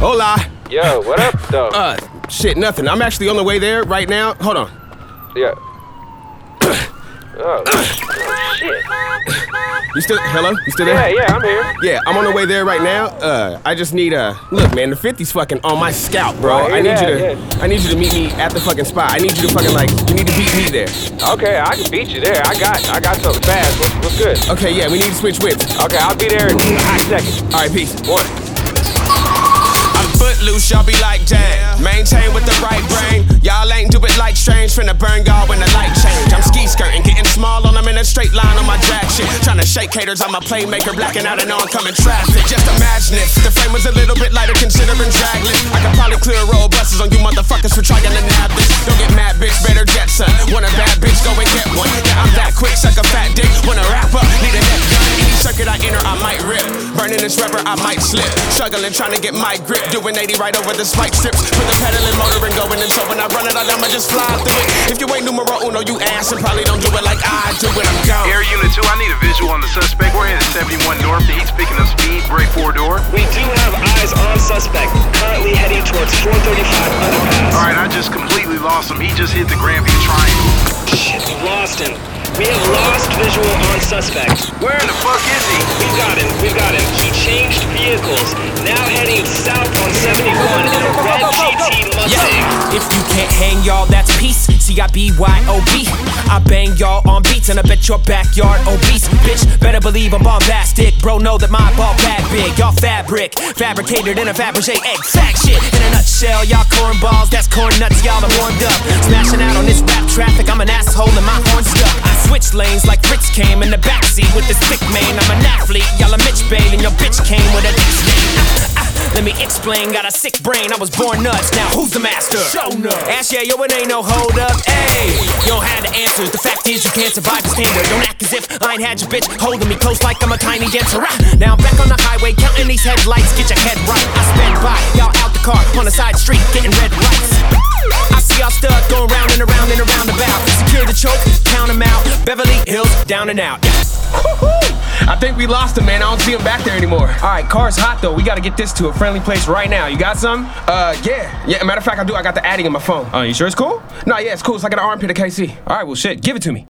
Hola. Yo, what up, though? Shit, nothing. I'm actually on the way there right now. Hold on. Yeah. Oh, shit. Hello? You still there? Yeah, I'm here. Yeah, I'm on the way there right now. I just need, look, man, the 50's fucking on my scalp, bro. Right, I need you to meet me at the fucking spot. I need you to fucking, you need to beat me there. Okay, I can beat you there. I got something fast. What's good? Okay, yeah, we need to switch whips. Okay, I'll be there in a hot second. All right, peace. One. Footloose, y'all be like, damn. Maintain with the right brain. Y'all ain't do it like strange. Finna burn y'all when the light change. I'm ski skirting, getting small on them in a straight line on my drag shit. Tryna shake haters, I'm a playmaker, blacking out in oncoming traffic. Just imagine if the frame was a little bit lighter, considering dragless. I could probably clear road buses on you motherfuckers for trying to nab this. Don't get mad, bitch, better jet son. Want a bad bitch, go and get one. Yeah, I'm that quick, suck a fat dick. Wanna wrap up, need a net gun. Any circuit I enter, I might rip. Burning this rubber, I might slip. Struggling, trying to get my grip. Doing 80 right over the spike strips. Put the pedaling motor and going, and so when I run it out, I'ma just fly through it. If you ain't numero uno, you ass and probably don't do it like I do when I'm gone. Air Unit 2, I need a visual on the suspect. We're headed 71 north. He's picking up speed. Break 4-door. We do have eyes on suspect. Currently heading towards 435 underpass. Alright, I just completely lost him. He just hit the Grandview Triangle. Shit, we lost him. We have lost visual on suspect. Where in the fuck is he? We've got him. He changed vehicles. Now heading south on 71 in a red GT Mustang. Yeah. If you can't hang y'all, that's peace. C-I-B-Y-O-B. I bang y'all on beats and I bet your backyard obese. Bitch, better believe I'm bombastic. Bro, know that my ball bag big. Y'all fabric, fabricated in a Fabergé egg. Fact shit in a nutshell. Y'all cornballs, that's corn nuts. Y'all are warmed up. Smashing out on this rap traffic. I'm an asshole and my horn stuck. I switch lanes like Fritz came in the backseat with this thick mane. I'm an athlete. Y'all a Mitch Bail and your bitch came with a dick stain. Let me explain, got a sick brain, I was born nuts, now who's the master? Show nuts. Ask yeah, yo, it ain't no hold up, ayy. You don't have the answers, the fact is you can't survive the standard. Don't act as if I ain't had your bitch holding me close like I'm a tiny dancer. Now I'm back on the highway, counting these headlights, get your head right. I sped by, y'all out the car, on the side street, getting red lights. I see y'all stuck, going round and around and around about. Secure the choke, count them out, Beverly Hills, down and out. I think we lost him, man. I don't see him back there anymore. Alright, car's hot though. We gotta get this to a friendly place right now. You got some? Yeah. Matter of fact, I do. I got the Addy in my phone. Oh, you sure it's cool? No, yeah, it's cool. It's like an armpit of KC. Alright, well shit, give it to me.